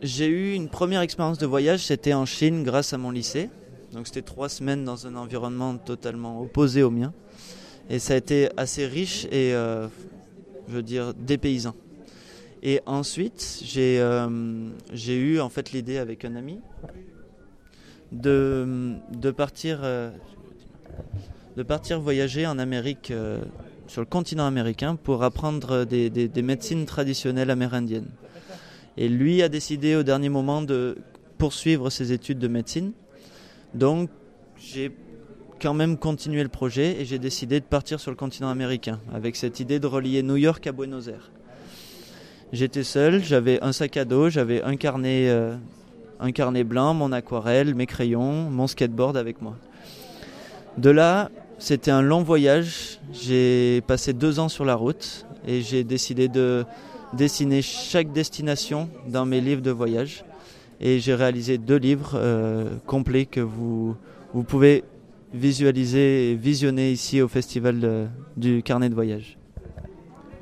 J'ai eu une première expérience de voyage, c'était en Chine grâce à mon lycée. Donc c'était 3 semaines dans un environnement totalement opposé au mien. Et ça a été assez riche et, dépaysant. Et ensuite, j'ai eu en fait l'idée avec un ami de partir voyager en Amérique, sur le continent américain, pour apprendre des médecines traditionnelles amérindiennes. Et lui a décidé au dernier moment de poursuivre ses études de médecine. Donc j'ai quand même continué le projet et j'ai décidé de partir sur le continent américain avec cette idée de relier New York à Buenos Aires. J'étais seul, j'avais un sac à dos, j'avais un carnet blanc, mon aquarelle, mes crayons, mon skateboard avec moi. De là, c'était un long voyage. J'ai passé 2 ans sur la route et j'ai décidé de dessiner chaque destination dans mes livres de voyage. Et j'ai réalisé 2 livres complets que vous pouvez visualiser et visionner ici au festival du carnet de voyage.